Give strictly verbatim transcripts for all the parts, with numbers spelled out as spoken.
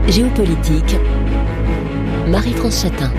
Géopolitique, Marie-France Chatin.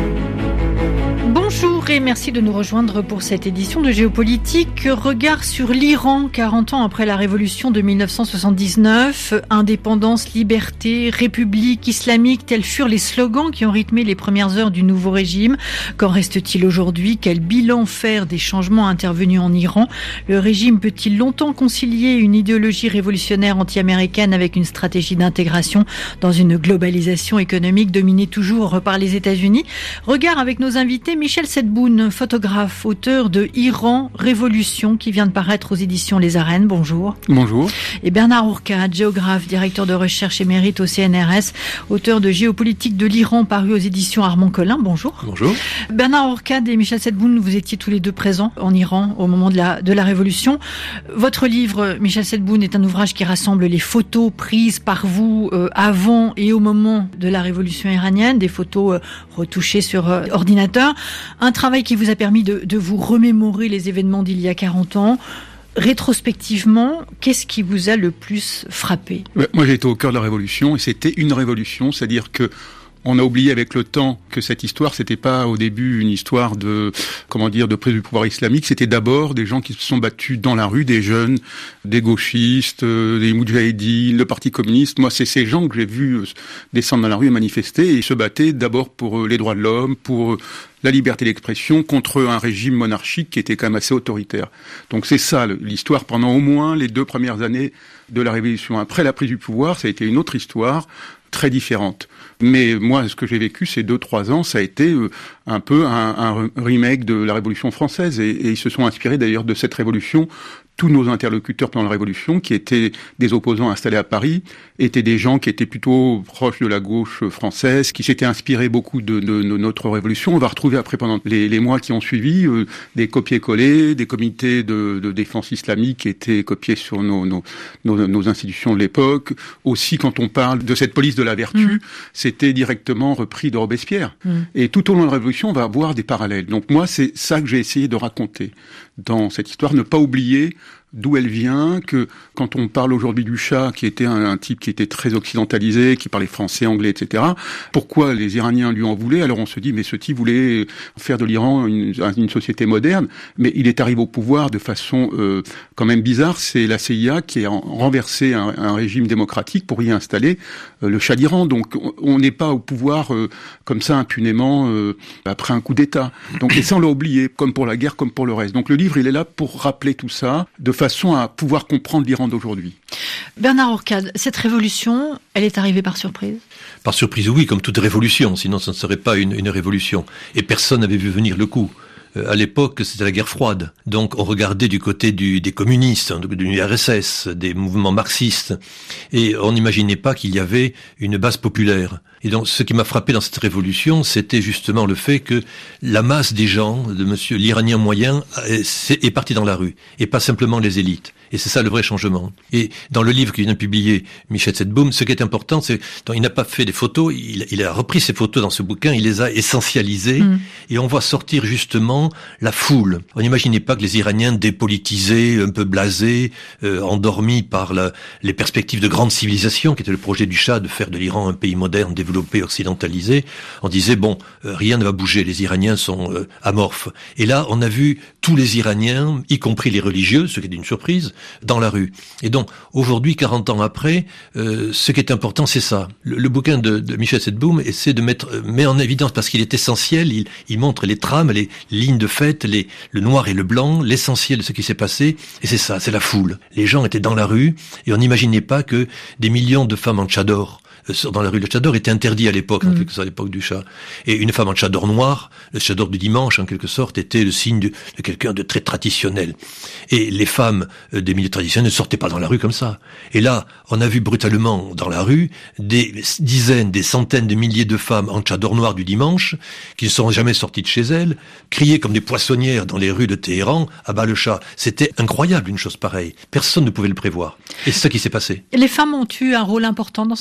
Bonjour et merci de nous rejoindre pour cette édition de Géopolitique. Regard sur l'Iran, quarante ans après la révolution de dix-neuf cent soixante-dix-neuf. Indépendance, liberté, république islamique, tels furent les slogans qui ont rythmé les premières heures du nouveau régime. Qu'en reste-t-il aujourd'hui? Quel bilan faire des changements intervenus en Iran? Le régime peut-il longtemps concilier une idéologie révolutionnaire anti-américaine avec une stratégie d'intégration dans une globalisation économique dominée toujours par les États-Unis? Regard avec nos invités. Michel Sedboun, photographe, auteur de Iran, Révolution, qui vient de paraître aux éditions Les Arènes. Bonjour. Bonjour. Et Bernard Ourcade, géographe, directeur de recherche émérite au C N R S, auteur de Géopolitique de l'Iran, paru aux éditions Armand Collin. Bonjour. Bonjour. Bernard Ourcade et Michel Sedboun, vous étiez tous les deux présents en Iran au moment de la, de la Révolution. Votre livre, Michel Sedboun, est un ouvrage qui rassemble les photos prises par vous euh, avant et au moment de la Révolution iranienne, des photos euh, retouchées sur euh, ordinateur. Un travail qui vous a permis de, de vous remémorer les événements d'il y a quarante ans. Rétrospectivement, qu'est-ce qui vous a le plus frappé? Moi, j'ai été au cœur de la Révolution et c'était une révolution, c'est-à-dire que on a oublié avec le temps que cette histoire, c'était pas au début une histoire de, comment dire, de prise du pouvoir islamique. C'était d'abord des gens qui se sont battus dans la rue, des jeunes, des gauchistes, des moudjahidines, le Parti communiste. Moi, c'est ces gens que j'ai vus descendre dans la rue et manifester et se battaient d'abord pour les droits de l'homme, pour la liberté d'expression, contre un régime monarchique qui était quand même assez autoritaire. Donc c'est ça l'histoire pendant au moins les deux premières années de la Révolution. Après la prise du pouvoir, ça a été une autre histoire très différente. Mais moi, ce que j'ai vécu ces deux, trois ans, ça a été euh, un peu un, un remake de la Révolution française. Et, et ils se sont inspirés d'ailleurs de cette révolution. Tous nos interlocuteurs pendant la Révolution, qui étaient des opposants installés à Paris, étaient des gens qui étaient plutôt proches de la gauche française, qui s'étaient inspirés beaucoup de, de, de notre Révolution. On va retrouver après, pendant les, les mois qui ont suivi, euh, des copier-coller, des comités de, de défense islamique qui étaient copiés sur nos, nos, nos, nos institutions de l'époque. Aussi, quand on parle de cette police de la vertu, mmh. c'était directement repris de Robespierre. Mmh. Et tout au long de la Révolution, on va avoir des parallèles. Donc moi, c'est ça que j'ai essayé de raconter dans cette histoire, ne pas oublier d'où elle vient, que quand on parle aujourd'hui du Shah, qui était un, un type qui était très occidentalisé, qui parlait français, anglais, et cetera, pourquoi les Iraniens lui en voulaient? Alors on se dit, mais ce type voulait faire de l'Iran une, une société moderne, mais il est arrivé au pouvoir de façon euh, quand même bizarre. C'est la C I A qui a renversé un, un régime démocratique pour y installer euh, le Shah d'Iran. Donc on n'est pas au pouvoir euh, comme ça impunément euh, après un coup d'État. Donc et ça on l'a oublié, comme pour la guerre, comme pour le reste. Donc le livre, il est là pour rappeler tout ça, de façon à pouvoir comprendre l'Iran d'aujourd'hui. Bernard Ourcade, cette révolution, elle est arrivée par surprise? Par surprise, oui, comme toute révolution, sinon ça ne serait pas une, une révolution. Et personne n'avait vu venir le coup. Euh, à l'époque, c'était la guerre froide. Donc on regardait du côté du, des communistes, de l'U R S S, des mouvements marxistes, et on n'imaginait pas qu'il y avait une base populaire. Et donc, ce qui m'a frappé dans cette révolution, c'était justement le fait que la masse des gens, de monsieur l'Iranien moyen, est, est partie dans la rue, et pas simplement les élites. Et c'est ça le vrai changement. Et dans le livre qu'il vient de publier, Michel Sedboun, ce qui est important, c'est qu'il n'a pas fait des photos, il, il a repris ces photos dans ce bouquin, il les a essentialisées, mmh. et on voit sortir justement la foule. On n'imaginait pas que les Iraniens dépolitisés, un peu blasés, euh, endormis par la, les perspectives de grande civilisation, qui était le projet du Shah de faire de l'Iran un pays moderne, développé, occidentalisé, on disait, bon, euh, rien ne va bouger, les Iraniens sont euh, amorphes. Et là, on a vu tous les Iraniens, y compris les religieux, ce qui est une surprise, dans la rue. Et donc, aujourd'hui, quarante ans après, euh, ce qui est important, c'est ça. Le, le bouquin de, de Michel Sedboun essaie de mettre, euh, met en évidence, parce qu'il est essentiel, il, il montre les trames, les lignes de fait, les, le noir et le blanc, l'essentiel de ce qui s'est passé, et c'est ça, c'est la foule. Les gens étaient dans la rue, et on n'imaginait pas que des millions de femmes en tchador dans la rue. Le tchador était interdit à l'époque, en mmh. quelque sorte, à l'époque du Shah. Et une femme en tchador noir, le tchador du dimanche, en quelque sorte, était le signe de, de quelqu'un de très traditionnel. Et les femmes des milieux traditionnels ne sortaient pas dans la rue comme ça. Et là, on a vu brutalement dans la rue des dizaines, des centaines de milliers de femmes en tchador noir du dimanche, qui ne sont jamais sorties de chez elles, crier comme des poissonnières dans les rues de Téhéran, à bas le Shah. C'était incroyable, une chose pareille. Personne ne pouvait le prévoir. Et c'est ça qui s'est passé. Les femmes ont eu un rôle important dans cette révolution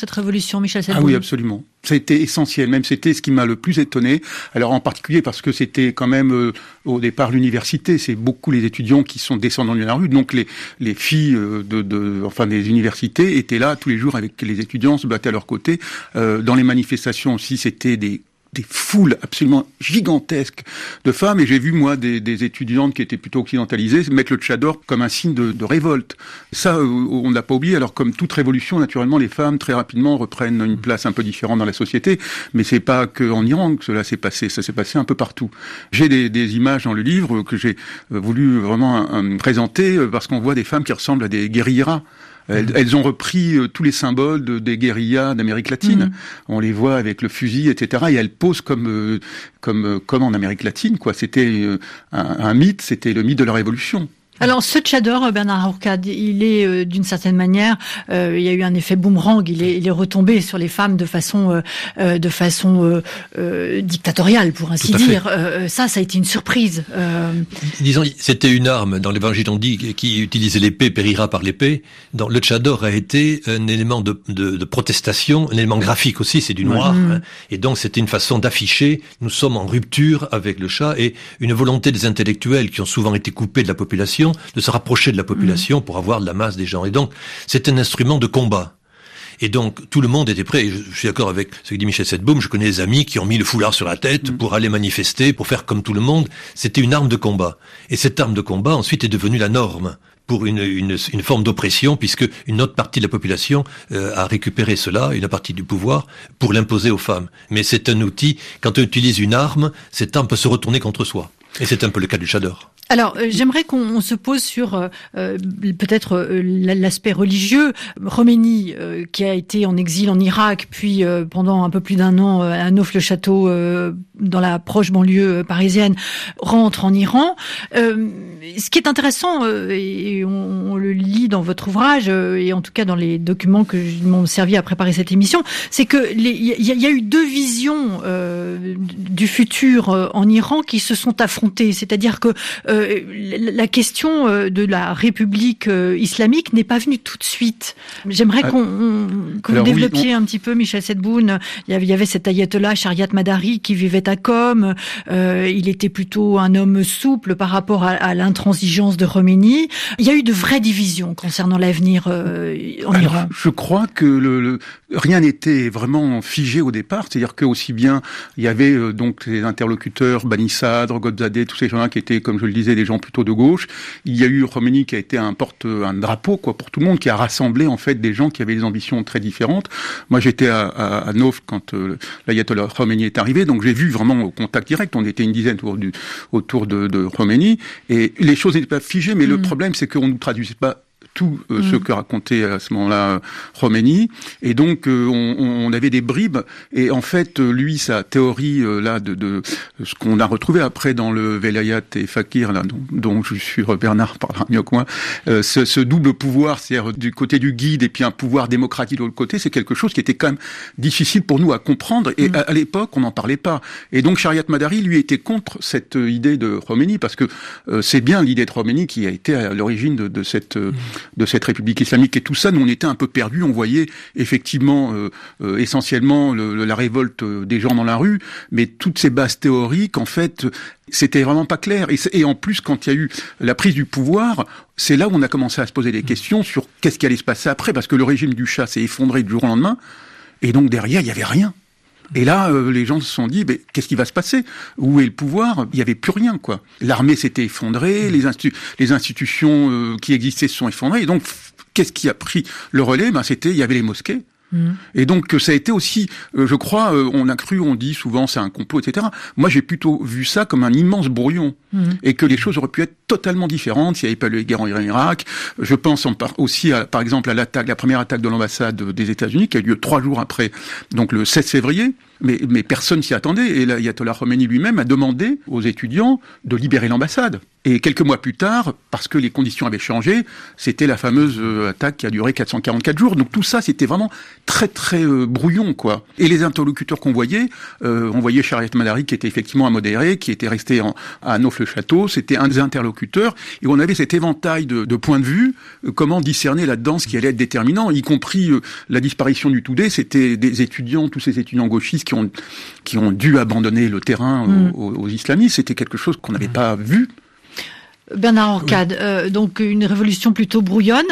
révolution, Michel Sedboun. Ah oui, absolument. C'était essentiel, même c'était ce qui m'a le plus étonné. Alors en particulier parce que c'était quand même euh, au départ l'université, c'est beaucoup les étudiants qui sont descendants de la rue, donc les les filles euh, de, de enfin des universités étaient là tous les jours avec les étudiants, se battaient à leur côté. Euh, dans les manifestations aussi, c'était des des foules absolument gigantesques de femmes, et j'ai vu moi des, des étudiantes qui étaient plutôt occidentalisées mettre le tchador comme un signe de, de révolte. Ça, euh, on n'a pas oublié. Alors comme toute révolution, naturellement, les femmes très rapidement reprennent une place un peu différente dans la société, mais c'est pas que en Iran que cela s'est passé, ça s'est passé un peu partout. J'ai des, des images dans le livre que j'ai voulu vraiment euh, présenter parce qu'on voit des femmes qui ressemblent à des guérilleras. Elles, elles ont repris euh, tous les symboles de, des guérillas d'Amérique latine. Mmh. On les voit avec le fusil, et cetera. Et elles posent comme euh, comme euh, comme en Amérique latine, quoi. C'était euh, un, un mythe, c'était le mythe de la révolution. Alors ce tchador, Bernard Rourcade, il est euh, d'une certaine manière, euh, il y a eu un effet boomerang, il est, il est retombé sur les femmes de façon, euh, de façon euh, euh, dictatoriale, pour ainsi dire. Euh, ça, ça a été une surprise. Euh... Disons, c'était une arme. Dans l'Évangile, on dit qui utilisait l'épée périra par l'épée. Dans le tchador a été un élément de, de, de protestation, un élément graphique aussi. C'est du noir, mmh. hein, et donc c'était une façon d'afficher. Nous sommes en rupture avec le Shah, et une volonté des intellectuels qui ont souvent été coupés de la population de se rapprocher de la population mmh. pour avoir de la masse des gens. Et donc, c'est un instrument de combat. Et donc, tout le monde était prêt. Et je suis d'accord avec ce que dit Michel Sedboun. Je connais des amis qui ont mis le foulard sur la tête mmh. pour aller manifester, pour faire comme tout le monde. C'était une arme de combat. Et cette arme de combat, ensuite, est devenue la norme pour une, une, une forme d'oppression, puisque une autre partie de la population euh, a récupéré cela, une partie du pouvoir, pour l'imposer aux femmes. Mais c'est un outil. Quand on utilise une arme, cette arme peut se retourner contre soi. Et c'est un peu le cas du tchador. Alors, euh, j'aimerais qu'on se pose sur euh, peut-être euh, l'aspect religieux. Khomeini, euh, qui a été en exil en Irak, puis euh, pendant un peu plus d'un an euh, à Neauphle-le-Château, euh, dans la proche banlieue parisienne, rentre en Iran. Euh, ce qui est intéressant, euh, et on, on le lit dans votre ouvrage, euh, et en tout cas dans les documents que m'ont servi à préparer cette émission, c'est que il y, y a eu deux visions euh, du futur euh, en Iran qui se sont affrontées. C'est-à-dire que euh, la question de la République islamique n'est pas venue tout de suite. J'aimerais qu'on, que vous développiez oui, on... un petit peu, Michel Sedboun. Il y avait, il y avait cet ayatollah Shariat Madari qui vivait à Qom. Euh, il était plutôt un homme souple par rapport à, à l'intransigeance de Khomeini. Il y a eu de vraies divisions concernant l'avenir euh, en Alors, Iran. Je crois que le, le, rien n'était vraiment figé au départ. C'est-à-dire que aussi bien il y avait euh, donc les interlocuteurs Bani Sadr, Goldzadeh, tous ces gens-là qui étaient, comme je le disais, des gens plutôt de gauche. Il y a eu Khomeini qui a été un porte, un drapeau, quoi, pour tout le monde, qui a rassemblé, en fait, des gens qui avaient des ambitions très différentes. Moi, j'étais à, à, à Neauphle quand euh, l'ayatollah Khomeini est arrivé, donc j'ai vu vraiment au contact direct. On était une dizaine autour du, autour de, de Khomeini, et les choses n'étaient pas figées, mais mmh. le problème, c'est qu'on ne traduisait pas tout euh, mmh. ce que racontait à ce moment-là Khomeini, et donc euh, on, on avait des bribes, et en fait lui sa théorie euh, là de, de ce qu'on a retrouvé après dans le Velayat et Fakir là, dont, dont je suis sûr Bernard parlera mieux que moi, euh, ce, ce double pouvoir, c'est-à-dire du côté du guide et puis un pouvoir démocratique de l'autre côté, c'est quelque chose qui était quand même difficile pour nous à comprendre, et mmh. à, à l'époque on n'en parlait pas, et donc Shariat Madari lui était contre cette idée de Khomeini, parce que euh, c'est bien l'idée de Khomeini qui a été à l'origine de, de cette euh, mmh. de cette République islamique, et tout ça, nous on était un peu perdus, on voyait effectivement euh, euh, essentiellement le, la révolte des gens dans la rue, mais toutes ces bases théoriques, en fait, c'était vraiment pas clair. Et, et en plus, quand il y a eu la prise du pouvoir, c'est là où on a commencé à se poser des questions sur qu'est-ce qui allait se passer après, parce que le régime du Shah s'est effondré du jour au lendemain, et donc derrière, il y avait rien. Et là, euh, les gens se sont dit, mais qu'est-ce qui va se passer? Où est le pouvoir? Il y avait plus rien, quoi. L'armée s'était effondrée, les, institu- les institutions euh, qui existaient se sont effondrées. Et donc, f- qu'est-ce qui a pris le relais? Ben, c'était, il y avait les mosquées. Mmh. Et donc, ça a été aussi, euh, je crois, euh, on a cru, on dit souvent, c'est un complot, et cetera. Moi, j'ai plutôt vu ça comme un immense brouillon. Mmh. Et que les choses auraient pu être totalement différentes s'il n'y avait pas eu les guerres en Irak. Je pense en par- aussi, à, par exemple, à l'attaque, la première attaque de l'ambassade des États-Unis, qui a eu lieu trois jours après, donc le seize février. Mais, mais personne s'y attendait. Et l'ayatollah Khomeini lui-même a demandé aux étudiants de libérer l'ambassade. Et quelques mois plus tard, parce que les conditions avaient changé, c'était la fameuse euh, attaque qui a duré quatre cent quarante-quatre jours. Donc tout ça, c'était vraiment très très euh, brouillon, quoi. Et les interlocuteurs qu'on voyait, euh, on voyait Shariat Madari qui était effectivement un modéré, qui était resté en, à Neauphle-le-Château. C'était un des interlocuteurs. Et on avait cet éventail de, de points de vue. Euh, comment discerner là-dedans ce qui allait être déterminant, y compris euh, la disparition du Toudé. C'était des étudiants, tous ces étudiants gauchistes qui ont qui ont dû abandonner le terrain mmh. aux, aux islamistes. C'était quelque chose qu'on n'avait mmh. pas vu. Bernard Orcade, oui. euh, donc une révolution plutôt brouillonne.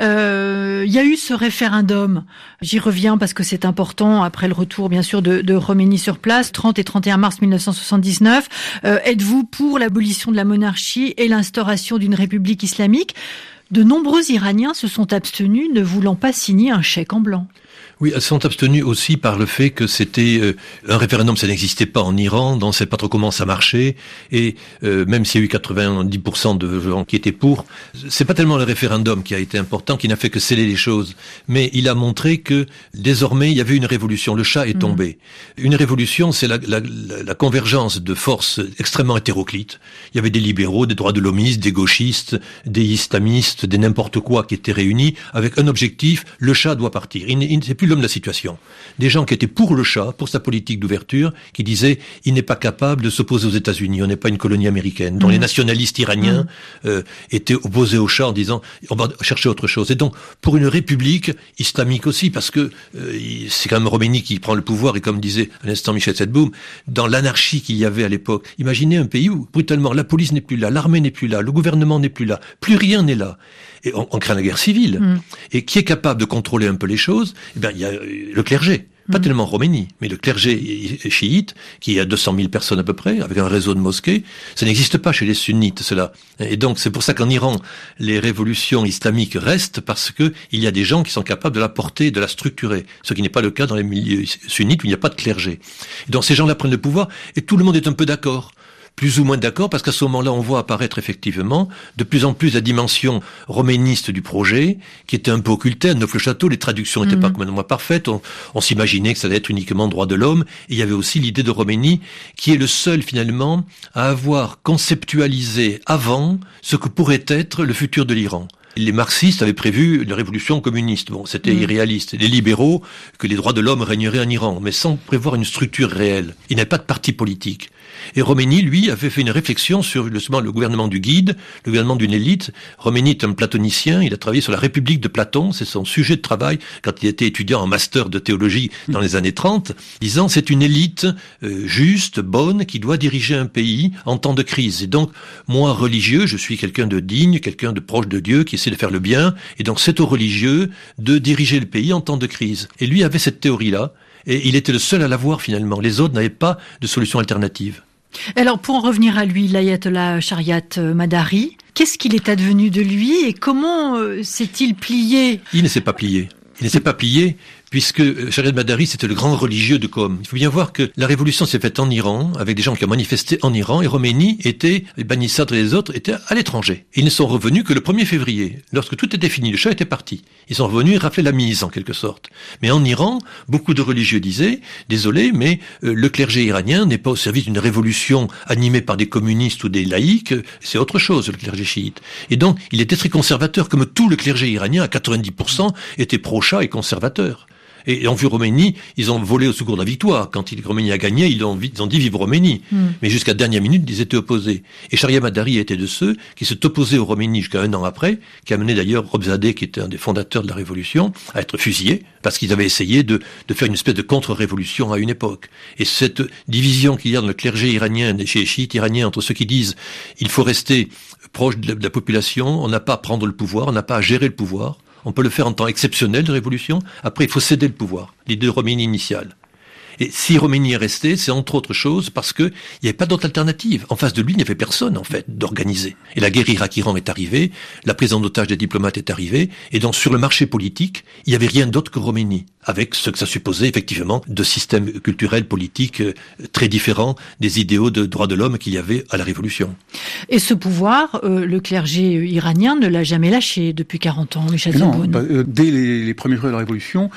Euh, il y a eu ce référendum. J'y reviens parce que c'est important après le retour, bien sûr, de, de Khomeini sur place, trente et trente et un mars mille neuf cent soixante-dix-neuf. Euh, êtes-vous pour l'abolition de la monarchie et l'instauration d'une république islamique ? De nombreux Iraniens se sont abstenus, ne voulant pas signer un chèque en blanc. Oui, elles sont abstenues aussi par le fait que c'était euh, un référendum, ça n'existait pas en Iran, donc on ne sait pas trop comment ça marchait, et euh, même s'il y a eu quatre-vingt-dix pour cent de gens qui étaient pour, c'est pas tellement le référendum qui a été important, qui n'a fait que sceller les choses, mais il a montré que désormais il y avait une révolution, le Shah est tombé. Mmh. Une révolution, c'est la, la, la, la convergence de forces extrêmement hétéroclites. Il y avait des libéraux, des droits de l'hommistes, des gauchistes, des islamistes, des n'importe quoi qui étaient réunis avec un objectif, le Shah doit partir. Il, il c'est plus l'homme de la situation. Des gens qui étaient pour le Shah, pour sa politique d'ouverture, qui disaient il n'est pas capable de s'opposer aux États-Unis, on n'est pas une colonie américaine. Dont mmh. les nationalistes iraniens mmh. euh, étaient opposés au Shah en disant on va chercher autre chose. Et donc pour une république islamique aussi, parce que euh, c'est quand même Khomeini qui prend le pouvoir, et comme disait à l'instant Michel Sedboum, dans l'anarchie qu'il y avait à l'époque, imaginez un pays où brutalement la police n'est plus là, l'armée n'est plus là, le gouvernement n'est plus là, plus rien n'est là. Et on, on craint la guerre civile. Mmh. Et qui est capable de contrôler un peu les choses? Eh bien, il y a le clergé. Pas mmh. tellement Khomeini, mais le clergé chiite, qui a deux cent mille personnes à peu près, avec un réseau de mosquées. Ça n'existe pas chez les sunnites, cela. Et donc, c'est pour ça qu'en Iran, les révolutions islamiques restent, parce que il y a des gens qui sont capables de la porter, de la structurer. Ce qui n'est pas le cas dans les milieux sunnites où il n'y a pas de clergé. Et donc, ces gens-là prennent le pouvoir, et tout le monde est un peu d'accord. Plus ou moins d'accord, parce qu'à ce moment-là, on voit apparaître effectivement de plus en plus la dimension roméniste du projet, qui était un peu occultée. À Neauphle-le-Château, les traductions n'étaient mmh. pas complètement parfaites. On, on s'imaginait que ça allait être uniquement droit de l'homme. Et il y avait aussi l'idée de Khomeini, qui est le seul finalement à avoir conceptualisé avant ce que pourrait être le futur de l'Iran. Les marxistes avaient prévu la révolution communiste. Bon, c'était mmh. irréaliste. Les libéraux, que les droits de l'homme régneraient en Iran, mais sans prévoir une structure réelle. Il n'y avait pas de parti politique. Et Khomeini, lui, avait fait une réflexion sur justement le gouvernement du guide, le gouvernement d'une élite. Khomeini est un platonicien, il a travaillé sur la République de Platon, c'est son sujet de travail quand il était étudiant en master de théologie dans les années trente, disant c'est une élite euh, juste, bonne, qui doit diriger un pays en temps de crise. Et donc, moi, religieux, je suis quelqu'un de digne, quelqu'un de proche de Dieu, qui essaie de faire le bien, et donc c'est aux religieux de diriger le pays en temps de crise. Et lui avait cette théorie-là, et il était le seul à l'avoir finalement. Les autres n'avaient pas de solution alternative. Alors, pour en revenir à lui, l'ayatollah Shariat Madari, qu'est-ce qu'il est advenu de lui et comment euh, s'est-il plié ? Il ne s'est pas plié. Il ne s'est pas plié, puisque Shariat Madari, c'était le grand religieux de Qom. Il faut bien voir que la révolution s'est faite en Iran, avec des gens qui ont manifesté en Iran, et Khomeini était, et Bani Sadr et les autres étaient à l'étranger. Ils ne sont revenus que le premier février, lorsque tout était fini, le Shah était parti. Ils sont revenus et raflaient la mise, en quelque sorte. Mais en Iran, beaucoup de religieux disaient, désolé, mais euh, le clergé iranien n'est pas au service d'une révolution animée par des communistes ou des laïcs, c'est autre chose, le clergé chiite. Et donc, il était très conservateur, comme tout le clergé iranien, à quatre-vingt-dix pour cent, était pro-Shah et conservateur. Et en vue Khomeini, ils ont volé au secours de la victoire. Quand Khomeini a gagné, ils ont, ils ont dit vive Khomeini. Mm. Mais jusqu'à la dernière minute, ils étaient opposés. Et Shariat Madari était de ceux qui s'est opposé au Khomeini jusqu'à un an après, qui a mené d'ailleurs Robzadeh, qui était un des fondateurs de la révolution, à être fusillé, parce qu'ils avaient essayé de, de faire une espèce de contre-révolution à une époque. Et cette division qu'il y a dans le clergé iranien, chez les chiites iraniens, entre ceux qui disent il faut rester proche de la, de la population, on n'a pas à prendre le pouvoir, on n'a pas à gérer le pouvoir, on peut le faire en temps exceptionnel de révolution. Après, il faut céder le pouvoir. L'idée de Khomeini initiale. Et si Khomeini est resté, c'est entre autres choses parce que il n'y avait pas d'autre alternative. En face de lui, il n'y avait personne, en fait, d'organiser. Et la guerre Irak-Iran est arrivée, la prise en otage des diplomates est arrivée, et donc sur le marché politique, il n'y avait rien d'autre que Khomeini, avec ce que ça supposait, effectivement, de systèmes culturels, politiques euh, très différents des idéaux de droits de l'homme qu'il y avait à la Révolution. Et ce pouvoir, euh, le clergé iranien ne l'a jamais lâché depuis quarante ans, Michel Sedboum. Bah, euh, dès les, les premiers jours de la Révolution,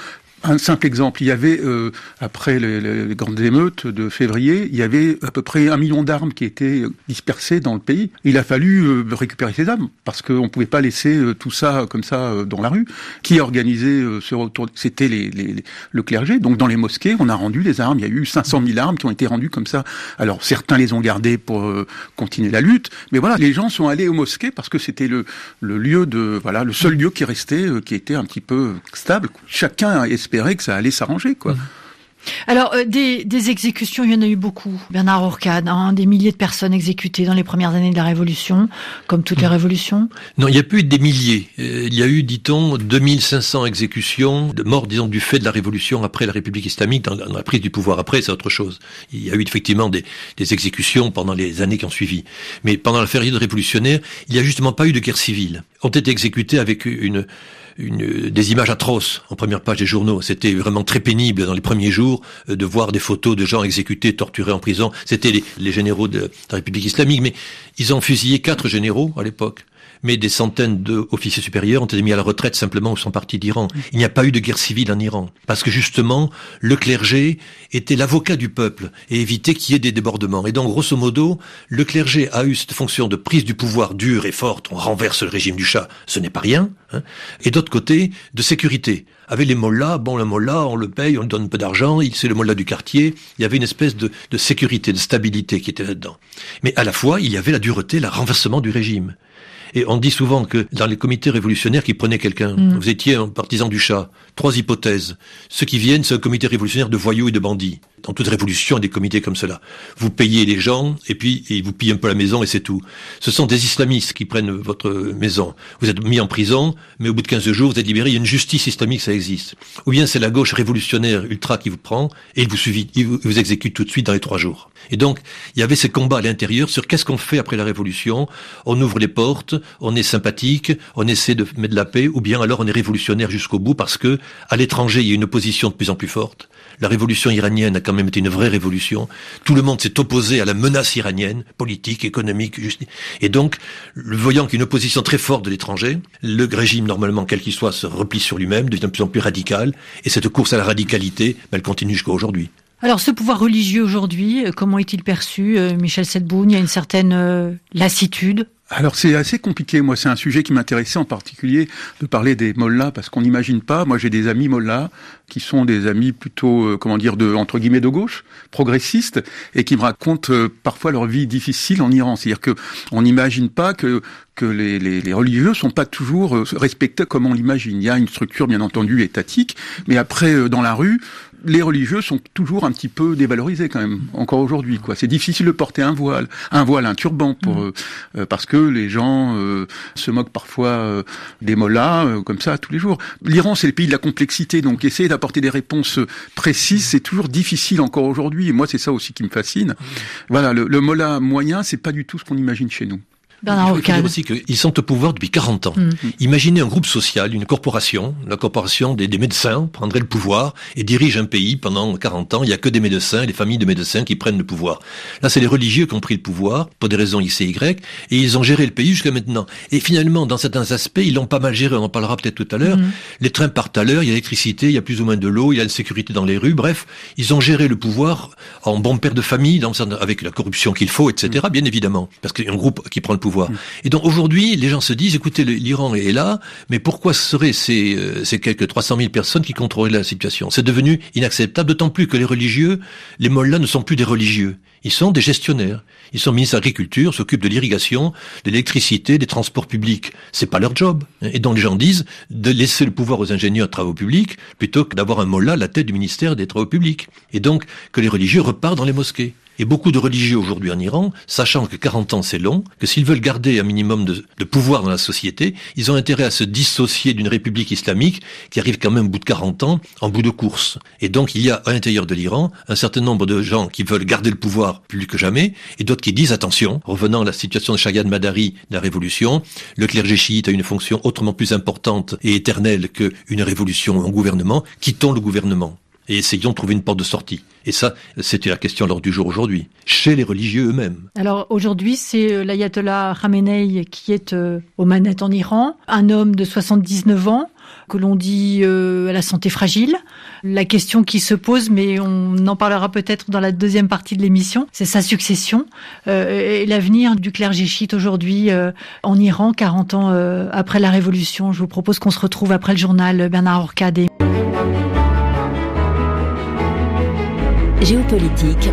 Un simple exemple, il y avait, euh, après les, les grandes émeutes de février, il y avait à peu près un million d'armes qui étaient dispersées dans le pays. Il a fallu euh, récupérer ces armes, parce qu'on ne pouvait pas laisser euh, tout ça comme ça euh, dans la rue. Qui a organisé euh, ce retour? C'était les, les, les, le clergé. Donc dans les mosquées, on a rendu les armes. Il y a eu cinq cent mille armes qui ont été rendues comme ça. Alors certains les ont gardées pour euh, continuer la lutte, mais voilà, les gens sont allés aux mosquées parce que c'était le, le lieu de, voilà, le seul lieu qui restait, euh, qui était un petit peu stable. Chacun espérait que ça allait s'arranger, quoi. Mmh. Alors, euh, des, des exécutions, il y en a eu beaucoup. Bernard Orcade, hein, des milliers de personnes exécutées dans les premières années de la Révolution, comme toutes les révolutions. Non, il n'y a plus des milliers. Euh, il y a eu, dit-on, deux mille cinq cents exécutions de morts, disons, du fait de la Révolution après la République islamique, dans, dans la prise du pouvoir. Après, c'est autre chose. Il y a eu effectivement des, des exécutions pendant les années qui ont suivi. Mais pendant la période révolutionnaire, il n'y a justement pas eu de guerre civile. Ont été exécutés avec une... Une, des images atroces en première page des journaux. C'était vraiment très pénible dans les premiers jours euh, de voir des photos de gens exécutés, torturés en prison. C'était les, les généraux de la République islamique, mais ils ont fusillé quatre généraux à l'époque. Mais des centaines d'officiers supérieurs ont été mis à la retraite simplement ou sont partis d'Iran. Il n'y a pas eu de guerre civile en Iran. Parce que justement, le clergé était l'avocat du peuple et évitait qu'il y ait des débordements. Et donc, grosso modo, le clergé a eu cette fonction de prise du pouvoir dure et forte. On renverse le régime du Shah, ce n'est pas rien. Hein. Et d'autre côté, de sécurité. Avec les mollahs, bon, le mollah, on le paye, on lui donne un peu d'argent, c'est le mollah du quartier. Il y avait une espèce de, de sécurité, de stabilité qui était là-dedans. Mais à la fois, il y avait la dureté, le renversement du régime. Et on dit souvent que dans les comités révolutionnaires qui prenaient quelqu'un, mmh. vous étiez un partisan du Shah. Trois hypothèses. Ceux qui viennent, c'est un comité révolutionnaire de voyous et de bandits. Dans toute révolution, il y a des comités comme cela. Vous payez les gens, et puis ils vous pillent un peu la maison, et c'est tout. Ce sont des islamistes qui prennent votre maison. Vous êtes mis en prison, mais au bout de quinze jours, vous êtes libéré. Il y a une justice islamique, ça existe. Ou bien c'est la gauche révolutionnaire ultra qui vous prend, et il vous suffit, il vous, il vous exécute tout de suite dans les trois jours. Et donc, il y avait ces combats à l'intérieur sur qu'est-ce qu'on fait après la révolution. On ouvre les portes, on est sympathique, on essaie de mettre de la paix, ou bien alors on est révolutionnaire jusqu'au bout parce que, à l'étranger, il y a une opposition de plus en plus forte. La révolution iranienne a quand même été une vraie révolution. Tout le monde s'est opposé à la menace iranienne, politique, économique, justice. Et donc, voyant qu'il y a une opposition très forte de l'étranger, le régime, normalement, quel qu'il soit, se replie sur lui-même, devient de plus en plus radical, et cette course à la radicalité, elle continue jusqu'à aujourd'hui. Alors, ce pouvoir religieux aujourd'hui, comment est-il perçu, euh, Michel Sedboun? Il y a une certaine euh, lassitude. Alors c'est assez compliqué, moi c'est un sujet qui m'intéressait en particulier de parler des mollahs parce qu'on n'imagine pas, moi j'ai des amis mollahs qui sont des amis plutôt, euh, comment dire, de entre guillemets de gauche, progressistes, et qui me racontent euh, parfois leur vie difficile en Iran. C'est-à-dire que on n'imagine pas que que les, les, les religieux sont pas toujours euh, respectés comme on l'imagine. Il y a une structure bien entendu étatique, mais après euh, dans la rue, les religieux sont toujours un petit peu dévalorisés quand même, encore aujourd'hui, quoi. C'est difficile de porter un voile, un voile, un turban, pour mmh. euh, parce que les gens euh, se moquent parfois euh, des mollahs, euh, comme ça, tous les jours. L'Iran, c'est le pays de la complexité, donc essayer d'apporter des réponses précises, c'est toujours difficile encore aujourd'hui. Et moi, c'est ça aussi qui me fascine. Mmh. Voilà, le, le mollah moyen, c'est pas du tout ce qu'on imagine chez nous. Bernard Orcade. Il faut dire aussi qu'ils sont au pouvoir depuis quarante ans. Mmh. Imaginez un groupe social, une corporation, la corporation des, des médecins prendrait le pouvoir et dirige un pays pendant quarante ans. Il n'y a que des médecins, des familles de médecins qui prennent le pouvoir. Là, c'est les religieux qui ont pris le pouvoir pour des raisons X et Y et ils ont géré le pays jusqu'à maintenant. Et finalement, dans certains aspects, ils l'ont pas mal géré. On en parlera peut-être tout à l'heure. Mmh. Les trains partent à l'heure, il y a l'électricité, il y a plus ou moins de l'eau, il y a une sécurité dans les rues. Bref, ils ont géré le pouvoir en bon père de famille, dans, avec la corruption qu'il faut, et cetera. Mmh. Bien évidemment, parce qu'il y a un groupe qui prend le pouvoir. Mmh. Et donc aujourd'hui, les gens se disent, écoutez, l'Iran est là, mais pourquoi ce seraient ces, euh, ces quelques trois cent mille personnes qui contrôleraient la situation? C'est devenu inacceptable, d'autant plus que les religieux, les mollahs ne sont plus des religieux. Ils sont des gestionnaires. Ils sont ministres de l'Agriculture, s'occupent de l'irrigation, de l'électricité, des transports publics. C'est pas leur job. Et donc les gens disent de laisser le pouvoir aux ingénieurs de travaux publics plutôt que d'avoir un mollah à la tête du ministère des Travaux publics. Et donc que les religieux repartent dans les mosquées. Et beaucoup de religieux aujourd'hui en Iran, sachant que quarante ans c'est long, que s'ils veulent garder un minimum de, de pouvoir dans la société, ils ont intérêt à se dissocier d'une république islamique qui arrive quand même au bout de quarante ans, en bout de course. Et donc il y a à l'intérieur de l'Iran un certain nombre de gens qui veulent garder le pouvoir plus que jamais, et d'autres qui disent attention, revenant à la situation de Shaghan Madari de la révolution, le clergé chiite a une fonction autrement plus importante et éternelle qu'une révolution en gouvernement, quittons le gouvernement. Et essayons de trouver une porte de sortie. Et ça, c'était la question lors du jour aujourd'hui, chez les religieux eux-mêmes. Alors aujourd'hui, c'est l'ayatollah Khamenei qui est euh, aux manettes en Iran, un homme de soixante-dix-neuf ans. que l'on dit euh, à la santé fragile. La question qui se pose, mais on en parlera peut-être dans la deuxième partie de l'émission, c'est sa succession euh, et l'avenir du clergé chiite aujourd'hui euh, en Iran, quarante ans euh, après la Révolution. Je vous propose qu'on se retrouve après le journal. Bernard Orcade. Et... Géopolitique,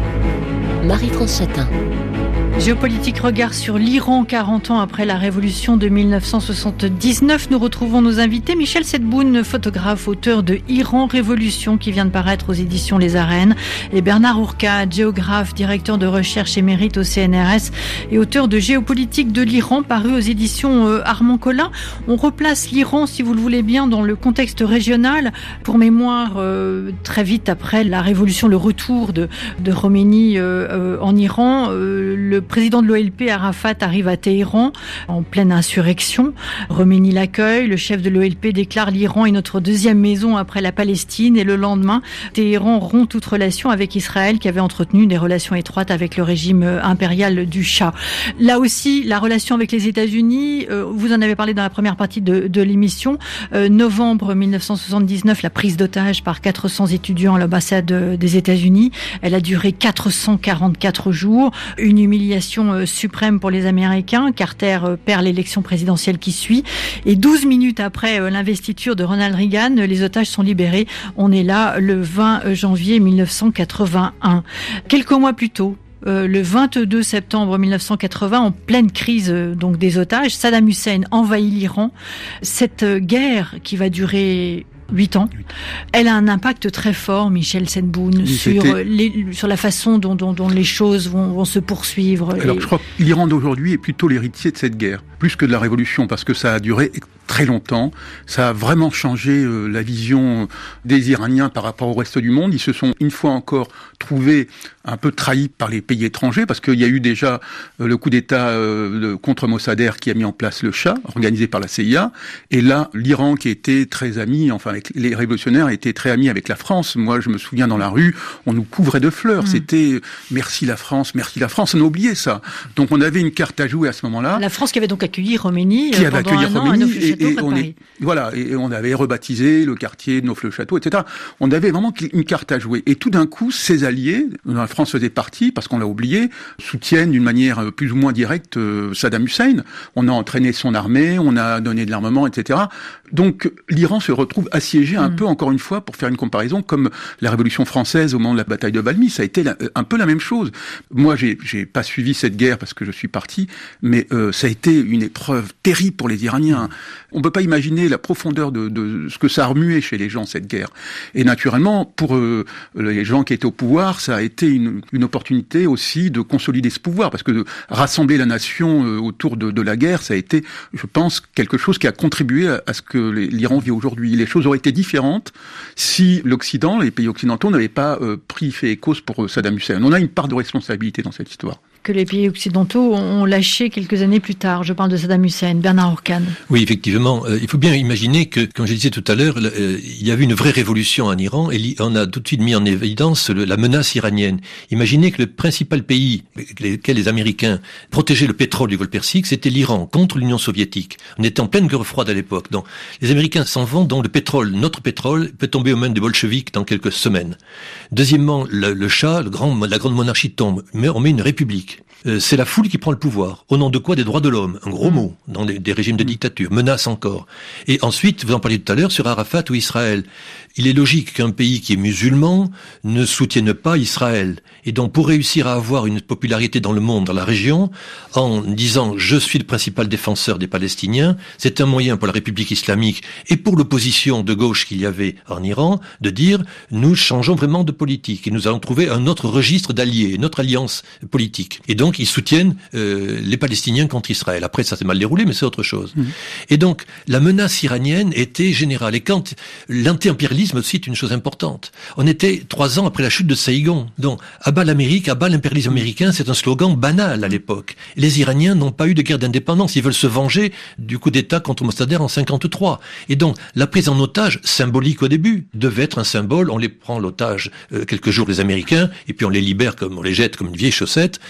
Marie-France Chatin. Géopolitique, regard sur l'Iran, quarante ans après la révolution de mille neuf cent soixante-dix-neuf. Nous retrouvons nos invités. Michel Sedboun, photographe, auteur de Iran Révolution, qui vient de paraître aux éditions Les Arènes. Et Bernard Orcade, géographe, directeur de recherche émérite au C N R S et auteur de Géopolitique de l'Iran, paru aux éditions euh, Armand Collin. On replace l'Iran, si vous le voulez bien, dans le contexte régional. Pour mémoire, euh, très vite après la révolution, le retour de, de Khomeini euh, euh, en Iran, euh, le Le président de l'O L P, Arafat, arrive à Téhéran en pleine insurrection. Khomeini l'accueille. Le chef de l'O L P déclare l'Iran est notre deuxième maison après la Palestine. Et le lendemain, Téhéran rompt toute relation avec Israël, qui avait entretenu des relations étroites avec le régime impérial du Shah. Là aussi, la relation avec les États-Unis, euh, vous en avez parlé dans la première partie de, de l'émission. Euh, novembre mille neuf cent soixante-dix-neuf, la prise d'otage par quatre cents étudiants à l'ambassade des États-Unis. Elle a duré quatre cent quarante-quatre jours. Une humiliation suprême pour les Américains. Carter perd l'élection présidentielle qui suit. Et douze minutes après l'investiture de Ronald Reagan, les otages sont libérés. On est là le vingt janvier mille neuf cent quatre-vingt-un. Quelques mois plus tôt, Euh, le vingt-deux septembre mille neuf cent quatre-vingts, en pleine crise euh, donc des otages, Saddam Hussein envahit l'Iran. Cette euh, guerre qui va durer huit ans, elle a un impact très fort, Michel Sedboun, oui, sur, les, sur la façon dont, dont, dont les choses vont, vont se poursuivre. Alors et... je crois que l'Iran d'aujourd'hui est plutôt l'héritier de cette guerre, plus que de la révolution, parce que ça a duré très longtemps. Ça a vraiment changé euh, la vision des Iraniens par rapport au reste du monde. Ils se sont une fois encore trouvés un peu trahis par les pays étrangers, parce qu'il y a eu déjà euh, le coup d'État euh, contre Mossadegh qui a mis en place le Shah, organisé par la C I A. Et là, l'Iran, qui était très ami, enfin avec les révolutionnaires, étaient très amis avec la France. Moi, je me souviens dans la rue, on nous couvrait de fleurs. Mmh. C'était « merci la France, merci la France ». On a oublié ça. Donc on avait une carte à jouer à ce moment-là. La France qui avait donc accueilli Khomeini qui avait pendant accueilli un Khomeini, an à Neufle-Château, et on est, voilà, et on avait rebaptisé le quartier de Neufle-Château, et cetera. On avait vraiment une carte à jouer. Et tout d'un coup, ses alliés, dont la France faisait partie, parce qu'on l'a oublié, soutiennent d'une manière plus ou moins directe euh, Saddam Hussein. On a entraîné son armée, on a donné de l'armement, et cetera. Donc l'Iran se retrouve assiégé un mmh. peu, encore une fois, pour faire une comparaison, comme la Révolution française au moment de la bataille de Valmy. Ça a été la, un peu la même chose. Moi, j'ai, j'ai pas suivi cette guerre parce que je suis parti, mais euh, ça a été une épreuve terrible pour les Iraniens. On peut pas imaginer la profondeur de, de ce que ça a remué chez les gens, cette guerre. Et naturellement, pour euh, les gens qui étaient au pouvoir, ça a été une, une opportunité aussi de consolider ce pouvoir, parce que de rassembler la nation euh, autour de, de la guerre, ça a été, je pense, quelque chose qui a contribué à, à ce que les, l'Iran vit aujourd'hui. Les choses auraient été différentes si l'Occident, les pays occidentaux, n'avaient pas euh, pris fait et cause pour euh, Saddam Hussein. On a une part de responsabilité dans cette histoire. Que les pays occidentaux ont lâché quelques années plus tard. Je parle de Saddam Hussein. Bernard Orcade. Oui, effectivement. Euh, il faut bien imaginer que, comme je disais tout à l'heure, euh, il y avait une vraie révolution en Iran et on a tout de suite mis en évidence le, la menace iranienne. Imaginez que le principal pays lesquels les Américains protégeaient le pétrole du Golfe Persique, c'était l'Iran, contre l'Union soviétique. On était en pleine guerre froide à l'époque. Donc, les Américains s'en vont, donc le pétrole, notre pétrole, peut tomber aux mains des bolcheviks dans quelques semaines. Deuxièmement, le, le Shah, le grand, la grande monarchie tombe, mais on met une république. Euh, c'est la foule qui prend le pouvoir. Au nom de quoi? Des droits de l'homme. Un gros mot dans les, des régimes de dictature. Menace encore. Et ensuite, vous en parliez tout à l'heure, sur Arafat ou Israël. Il est logique qu'un pays qui est musulman ne soutienne pas Israël. Et donc, pour réussir à avoir une popularité dans le monde, dans la région, en disant « je suis le principal défenseur des Palestiniens », c'est un moyen pour la République islamique et pour l'opposition de gauche qu'il y avait en Iran de dire « nous changeons vraiment de politique et nous allons trouver un autre registre d'alliés, une autre alliance politique ». Et donc, ils soutiennent euh, les Palestiniens contre Israël. Après, ça s'est mal déroulé, mais c'est autre chose. Mmh. Et donc, la menace iranienne était générale. Et quand l'anti-impérialisme aussi est une chose importante. On était trois ans après la chute de Saïgon. Donc, à bas l'Amérique, à bas l'impérialisme américain, c'est un slogan banal à l'époque. Les Iraniens n'ont pas eu de guerre d'indépendance. Ils veulent se venger du coup d'État contre Mossadegh en cinquante-trois. Et donc, la prise en otage, symbolique au début, devait être un symbole. On les prend l'otage euh, quelques jours, les Américains, et puis on les libère comme on les jette comme une vieille chaussette. Mais les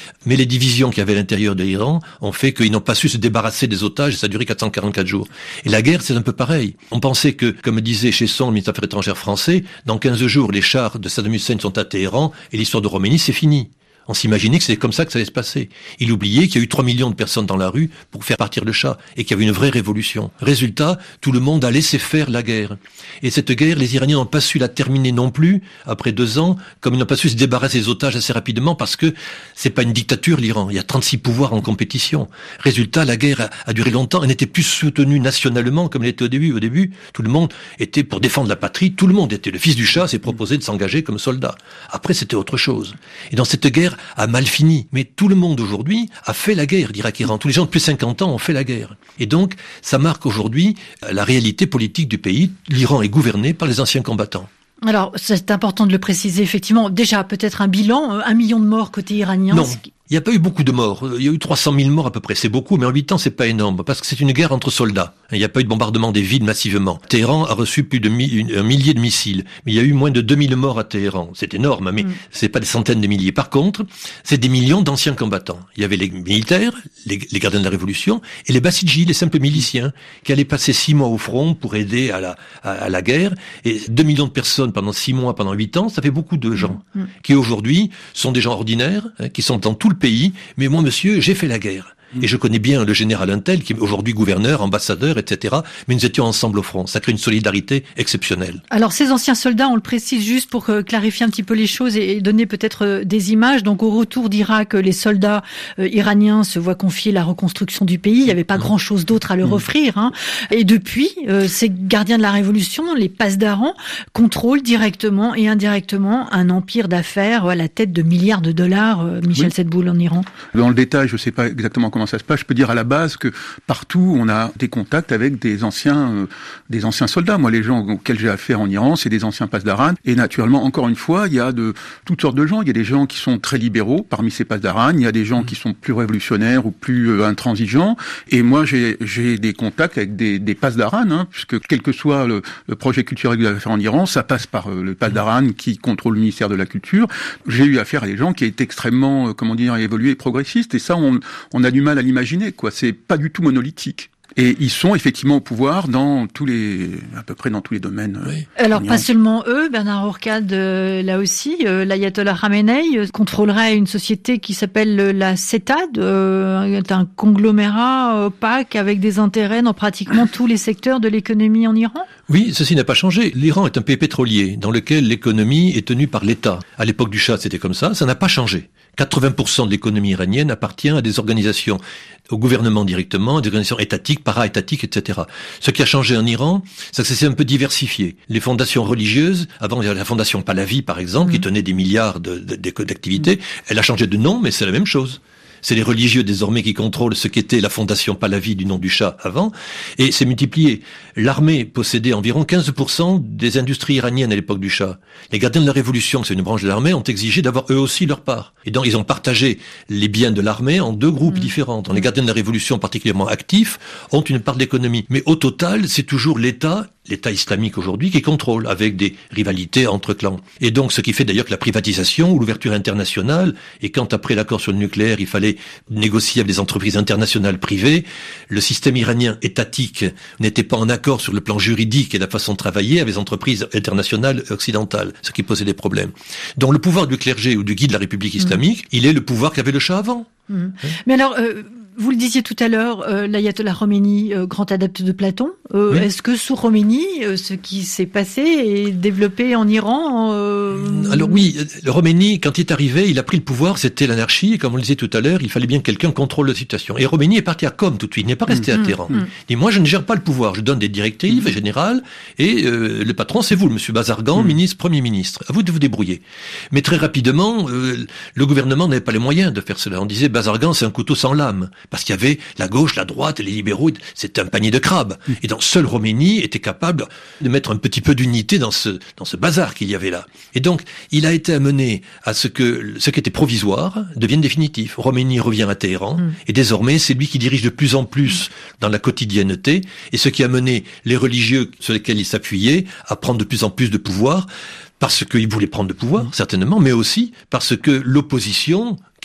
divisions qu'il y avait à l'intérieur de l'Iran ont fait qu'ils n'ont pas su se débarrasser des otages, et ça a duré quatre cent quarante-quatre jours. Et la guerre, c'est un peu pareil. On pensait que, comme disait Chesson, le ministre des Affaires étrangères français, dans quinze jours, les chars de Saddam Hussein sont à Téhéran, et l'histoire de Khomeini, c'est fini. On s'imaginait que c'était comme ça que ça allait se passer. Il oubliait qu'il y a eu trois millions de personnes dans la rue pour faire partir le Shah et qu'il y avait une vraie révolution. Résultat, tout le monde a laissé faire la guerre. Et cette guerre, les Iraniens n'ont pas su la terminer non plus, après deux ans, comme ils n'ont pas su se débarrasser des otages assez rapidement parce que c'est pas une dictature, l'Iran. Il y a trente-six pouvoirs en compétition. Résultat, la guerre a, a duré longtemps. Elle n'était plus soutenue nationalement comme elle était au début. Au début, tout le monde était pour défendre la patrie. Tout le monde était. Le fils du Shah s'est proposé de s'engager comme soldat. Après, c'était autre chose. Et dans cette guerre, a mal fini. Mais tout le monde aujourd'hui a fait la guerre d'Irak-Iran. Tous les gens de plus de cinquante ans ont fait la guerre. Et donc, ça marque aujourd'hui la réalité politique du pays. L'Iran est gouverné par les anciens combattants. Alors, c'est important de le préciser, effectivement. Déjà, peut-être un bilan, un million de morts côté iranien. Non. Il n'y a pas eu beaucoup de morts. Il y a eu trois cent mille morts à peu près. C'est beaucoup, mais en huit ans, c'est pas énorme. Parce que c'est une guerre entre soldats. Il n'y a pas eu de bombardement des villes massivement. Téhéran a reçu plus de mi- un millier de missiles. Mais il y a eu moins de deux mille morts à Téhéran. C'est énorme, mais mm. c'est pas des centaines de milliers. Par contre, c'est des millions d'anciens combattants. Il y avait les militaires, les, les gardiens de la Révolution, et les Bassidji, les simples miliciens, qui allaient passer six mois au front pour aider à la, à, à la guerre. Et deux millions de personnes pendant six mois, pendant huit ans, ça fait beaucoup de gens. Mm. qui aujourd'hui sont des gens ordinaires, hein, qui sont dans tout le pays, mais moi, monsieur, j'ai fait la guerre. Et je connais bien le général Untel, qui est aujourd'hui gouverneur, ambassadeur, et cetera. Mais nous étions ensemble au front. Ça crée une solidarité exceptionnelle. Alors, ces anciens soldats, on le précise juste pour clarifier un petit peu les choses et donner peut-être des images. Donc, au retour d'Irak, les soldats euh, iraniens se voient confier la reconstruction du pays. Il n'y avait pas mmh. grand-chose d'autre à leur mmh. offrir. Hein. Et depuis, euh, ces gardiens de la Révolution, les passedarans, contrôlent directement et indirectement un empire d'affaires à la tête de milliards de dollars, euh, Michel oui. Setboul, en Iran. Dans le détail, je ne sais pas exactement comment ça se passe. Je peux dire à la base que partout, on a des contacts avec des anciens, euh, des anciens soldats. Moi, les gens auxquels j'ai affaire en Iran, c'est des anciens passedarans. Et naturellement, encore une fois, il y a de toutes sortes de gens. Il y a des gens qui sont très libéraux parmi ces passedarans. Il y a des gens qui sont plus révolutionnaires ou plus euh, intransigeants. Et moi, j'ai, j'ai des contacts avec des, des passedarans, hein, puisque quel que soit le, le projet culturel que vous avez fait en Iran, ça passe par euh, le passedaran qui contrôle le ministère de la Culture. J'ai eu affaire à des gens qui étaient extrêmement, euh, comment dire, évolués et progressistes. Et ça, on, on a du mal à l'imaginer, quoi. C'est pas du tout monolithique. Et ils sont effectivement au pouvoir dans tous les, à peu près dans tous les domaines. Oui. Alors pas seulement eux, Bernard Orcade, euh, là aussi, euh, l'ayatollah Khamenei euh, contrôlerait une société qui s'appelle la CETAD, euh, un conglomérat opaque avec des intérêts dans pratiquement tous les secteurs de l'économie en Iran. Oui, ceci n'a pas changé. L'Iran est un pays pétrolier dans lequel l'économie est tenue par l'État. À l'époque du Shah, c'était comme ça, ça n'a pas changé. quatre-vingts pour cent de l'économie iranienne appartient à des organisations, au gouvernement directement, des organisations étatiques, para-étatiques, et cetera. Ce qui a changé en Iran, c'est que ça s'est un peu diversifié. Les fondations religieuses, avant il y avait la fondation Pahlavi par exemple, mmh. qui tenait des milliards de, de, de, d'activités, mmh. elle a changé de nom, mais c'est la même chose. C'est les religieux désormais qui contrôlent ce qu'était la fondation Pahlavi du nom du Shah avant, et c'est multiplié. L'armée possédait environ quinze pour cent des industries iraniennes à l'époque du Shah. Les gardiens de la Révolution, c'est une branche de l'armée, ont exigé d'avoir eux aussi leur part. Et donc ils ont partagé les biens de l'armée en deux groupes mmh. différents. Donc, les gardiens de la Révolution particulièrement actifs ont une part de l'économie. Mais au total, c'est toujours l'État, l'État islamique aujourd'hui, qui contrôle, avec des rivalités entre clans. Et donc ce qui fait d'ailleurs que la privatisation ou l'ouverture internationale, et quand après l'accord sur le nucléaire, il fallait négocier avec des entreprises internationales privées, le système iranien étatique n'était pas en accord sur le plan juridique et la façon de travailler avec les entreprises internationales occidentales, ce qui posait des problèmes. Donc le pouvoir du clergé ou du guide de la République islamique, mmh. il est le pouvoir qu'avait le Shah avant. Mmh. Oui. Mais alors... Euh... Vous le disiez tout à l'heure, euh, l'ayatollah Khomeini, euh, grand adepte de Platon. Euh, oui. Est-ce que sous Khomeini, euh, ce qui s'est passé est développé en Iran euh... Alors oui, le Khomeini, quand il est arrivé, il a pris le pouvoir, c'était l'anarchie, et comme on le disait tout à l'heure, il fallait bien que quelqu'un contrôle la situation. Et Khomeini est parti à Qom tout de suite, il n'est pas resté mmh, à Téhéran. Mmh. Il dit, moi je ne gère pas le pouvoir, je donne des directives mmh. générales, et euh, le patron c'est vous, le monsieur Bazargan, mmh. ministre, premier ministre. À vous de vous débrouiller. Mais très rapidement, euh, le gouvernement n'avait pas les moyens de faire cela. On disait, Bazargan c'est un couteau sans lame. Parce qu'il y avait la gauche, la droite, les libéraux, c'était un panier de crabes. Mmh. Et donc seul Khomeini était capable de mettre un petit peu d'unité dans ce dans ce bazar qu'il y avait là. Et donc il a été amené à ce que ce qui était provisoire devienne définitif. Khomeini revient à Téhéran mmh. et désormais c'est lui qui dirige de plus en plus dans la quotidienneté et ce qui a mené les religieux sur lesquels il s'appuyait à prendre de plus en plus de pouvoir. Parce qu'il voulait prendre le pouvoir, certainement, mais aussi parce que l'opposition,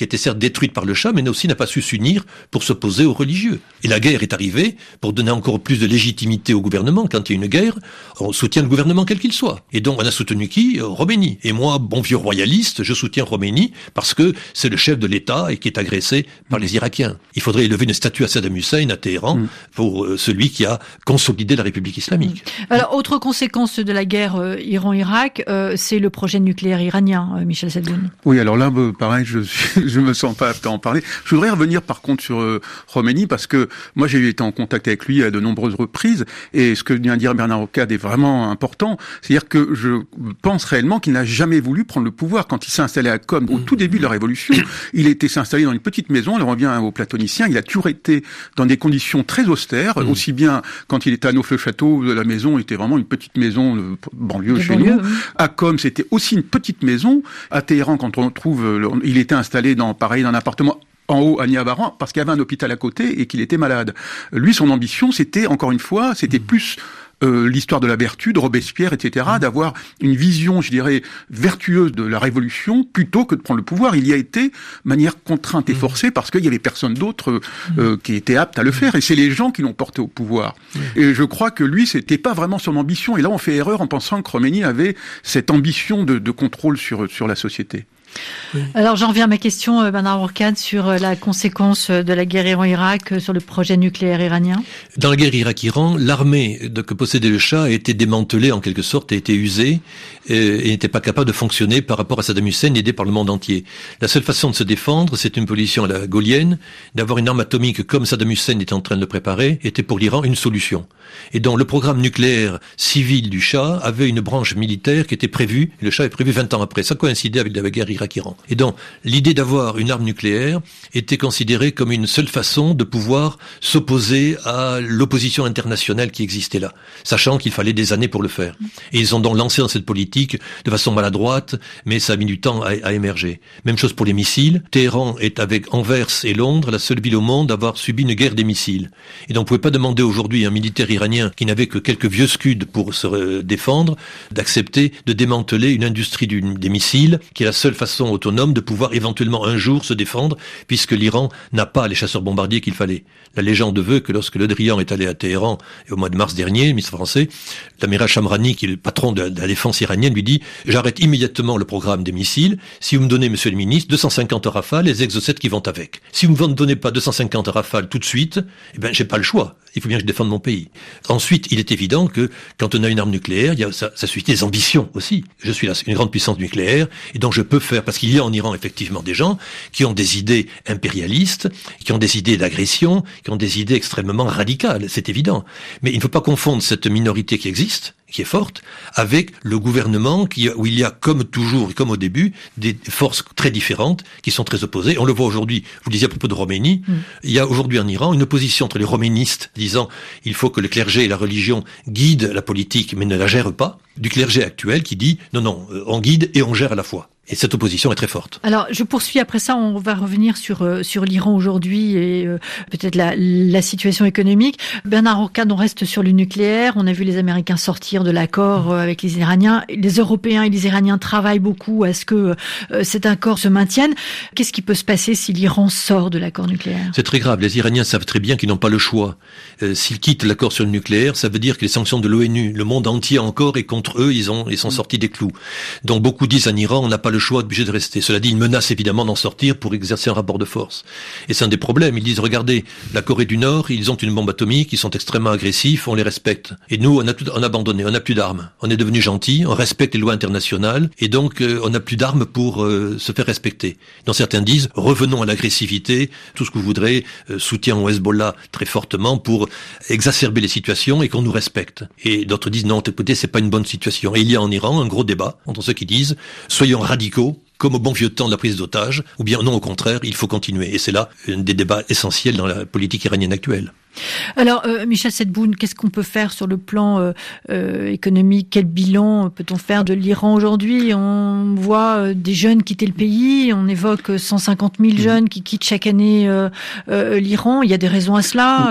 qui a été certes détruite par le Shah, mais aussi n'a pas su s'unir pour s'opposer aux religieux. Et la guerre est arrivée pour donner encore plus de légitimité au gouvernement. Quand il y a une guerre, on soutient le gouvernement quel qu'il soit. Et donc on a soutenu qui ? Khomeini. Et moi, bon vieux royaliste, je soutiens Khomeini parce que c'est le chef de l'État et qui est agressé par les Irakiens. Il faudrait élever une statue à Saddam Hussein à Téhéran mmh. pour euh, celui qui a consolidé la République islamique. Mmh. Alors, autre conséquence de la guerre euh, Iran-Irak, euh, c'est le projet nucléaire iranien, euh, Michel Saadboun. Oui, alors là, pareil, je je me sens pas apte à en parler. Je voudrais revenir par contre sur euh, Khomeini parce que moi j'ai été en contact avec lui à de nombreuses reprises et ce que vient de dire Bernard Rocade est vraiment important. C'est-à-dire que je pense réellement qu'il n'a jamais voulu prendre le pouvoir. Quand il s'est installé à Qom, au tout début de la Révolution, il était s'installer dans une petite maison, il revient aux platoniciens, il a toujours été dans des conditions très austères, mmh. aussi bien quand il était à Neauphle-le-Château, la maison était vraiment une petite maison de banlieue de chez banlieue, nous. Oui. À Qom, c'était aussi une petite maison. À Téhéran, quand on trouve, il était installé dans, pareil, dans un appartement en haut à Niavaran, parce qu'il y avait un hôpital à côté et qu'il était malade. Lui, son ambition, c'était, encore une fois, c'était mmh. plus Euh, l'histoire de la vertu, de Robespierre, et cetera, d'avoir une vision, je dirais, vertueuse de la Révolution, plutôt que de prendre le pouvoir. Il y a été de manière contrainte et forcée, parce qu'il y avait personne d'autre euh, qui était apte à le faire, et c'est les gens qui l'ont porté au pouvoir. Et je crois que lui, c'était pas vraiment son ambition, et là on fait erreur en pensant que Khomeini avait cette ambition de, de contrôle sur, sur la société. Oui. Alors j'en reviens à ma question, Bernard Rocade, sur la conséquence de la guerre Iran-Irak sur le projet nucléaire iranien. Dans la guerre Irak-Iran, l'armée que possédait le Shah a été démantelée en quelque sorte, a été usée et n'était pas capable de fonctionner par rapport à Saddam Hussein aidé par le monde entier. La seule façon de se défendre, c'est une position à la gaullienne, d'avoir une arme atomique comme Saddam Hussein était en train de le préparer, était pour l'Iran une solution. Et donc le programme nucléaire civil du Shah avait une branche militaire qui était prévue, le Shah est prévu vingt ans après, ça coïncidait avec la guerre Irak-Iran. Et donc, l'idée d'avoir une arme nucléaire était considérée comme une seule façon de pouvoir s'opposer à l'opposition internationale qui existait là, sachant qu'il fallait des années pour le faire. Et ils ont donc lancé dans cette politique de façon maladroite, mais ça a mis du temps à, à émerger. Même chose pour les missiles. Téhéran est, avec Anvers et Londres, la seule ville au monde à avoir subi une guerre des missiles. Et donc, on ne pouvait pas demander aujourd'hui à un militaire iranien qui n'avait que quelques vieux scuds pour se défendre, d'accepter de démanteler une industrie du, des missiles, qui est la seule façon autonome de pouvoir éventuellement un jour se défendre, puisque l'Iran n'a pas les chasseurs bombardiers qu'il fallait. La légende veut que lorsque Le Drian est allé à Téhéran, et au mois de mars dernier, le ministre français, l'amiral Shamrani, qui est le patron de la défense iranienne, lui dit « J'arrête immédiatement le programme des missiles, si vous me donnez, monsieur le ministre, deux cent cinquante Rafales et les Exocet qui vont avec. Si vous ne me donnez pas deux cent cinquante Rafales tout de suite, eh ben, j'ai pas le choix. Il faut bien que je défende mon pays. » Ensuite, il est évident que quand on a une arme nucléaire, il y a, ça, ça suscite des ambitions aussi. Je suis là, une grande puissance nucléaire, et donc je peux faire, parce qu'il y a en Iran effectivement des gens qui ont des idées impérialistes, qui ont des idées d'agression, qui ont des idées extrêmement radicales, c'est évident. Mais il ne faut pas confondre cette minorité qui existe, qui est forte, avec le gouvernement qui, où il y a, comme toujours et comme au début, des forces très différentes qui sont très opposées. On le voit aujourd'hui, vous le disiez à propos de Khomeini, mm. il y a aujourd'hui en Iran une opposition entre les khoménistes disant il faut que le clergé et la religion guident la politique mais ne la gèrent pas, du clergé actuel qui dit non, non, on guide et on gère à la fois. Et cette opposition est très forte. Alors, je poursuis. Après ça, on va revenir sur euh, sur l'Iran aujourd'hui et euh, peut-être la, la situation économique. Bernard Rocade, on reste sur le nucléaire. On a vu les Américains sortir de l'accord euh, avec les Iraniens. Les Européens et les Iraniens travaillent beaucoup à ce que euh, cet accord se maintienne. Qu'est-ce qui peut se passer si l'Iran sort de l'accord nucléaire ? C'est très grave. Les Iraniens savent très bien qu'ils n'ont pas le choix. Euh, s'ils quittent l'accord sur le nucléaire, ça veut dire que les sanctions de l'ONU, le monde entier encore est contre eux. Ils ont ils sont sortis des clous. Donc beaucoup disent en Iran, on n'a pas le choix, obligé de rester. Cela dit, ils menacent évidemment d'en sortir pour exercer un rapport de force. Et c'est un des problèmes. Ils disent, regardez, la Corée du Nord, ils ont une bombe atomique, ils sont extrêmement agressifs, on les respecte. Et nous, on a tout, on a abandonné, on n'a plus d'armes. On est devenus gentils, on respecte les lois internationales, et donc euh, on n'a plus d'armes pour euh, se faire respecter. Donc certains disent, revenons à l'agressivité, tout ce que vous voudrez, euh, soutien au Hezbollah très fortement pour exacerber les situations et qu'on nous respecte. Et d'autres disent, non, écoutez, c'est pas une bonne situation. Et il y a en Iran un gros débat entre ceux qui disent, soyons radicaux, comme au bon vieux temps de la prise d'otages, ou bien non, au contraire, il faut continuer. Et c'est là un des débats essentiels dans la politique iranienne actuelle. Alors, euh, Michel Saadboun, qu'est-ce qu'on peut faire sur le plan euh, euh, économique ? Quel bilan peut-on faire de l'Iran aujourd'hui ? On voit euh, des jeunes quitter le pays, on évoque cent cinquante mille jeunes qui quittent chaque année euh, euh, l'Iran. Il y a des raisons à cela euh...